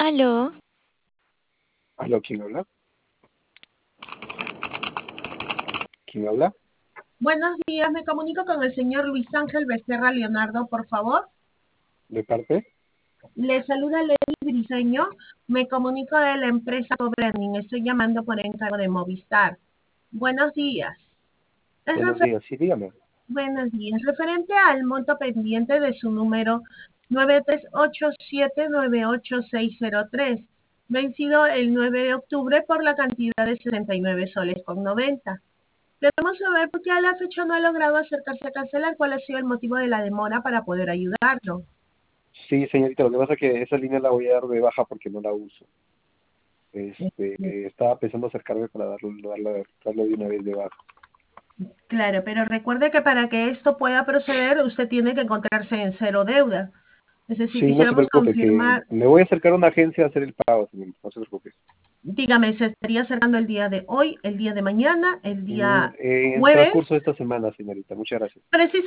Aló, ¿Aló? ¿Quién habla? ¿Quién habla? Buenos días, me comunico con el señor Luis Ángel Becerra Leonardo, por favor. ¿De parte? Le saluda Lely Briseño, me comunico de la empresa Cobranding, estoy llamando por encargo de Movistar. Buenos días. Es Buenos refer- días, sí, dígame. Buenos días. Referente al monto pendiente de su número 938798603, vencido el 9 de octubre por la cantidad de 69 soles con 90. Queremos saber por qué a la fecha no ha logrado acercarse a cancelar, cuál ha sido el motivo de la demora para poder ayudarlo. Sí, señorita, lo que pasa es que esa línea la voy a dar de baja porque no la uso. Estaba pensando acercarme para darlo de una vez de baja. Claro, pero recuerde que para que esto pueda proceder, usted tiene que encontrarse en cero deuda. Es decir, Sí, no se quisiéramos preocupe, que confirmar, me voy a acercar a una agencia a hacer el pago, señorita, no se preocupe. dígame, ¿se estaría acercando el día de hoy, el día de mañana, el día En jueves? transcurso de esta semana, señorita, muchas gracias. Precisamente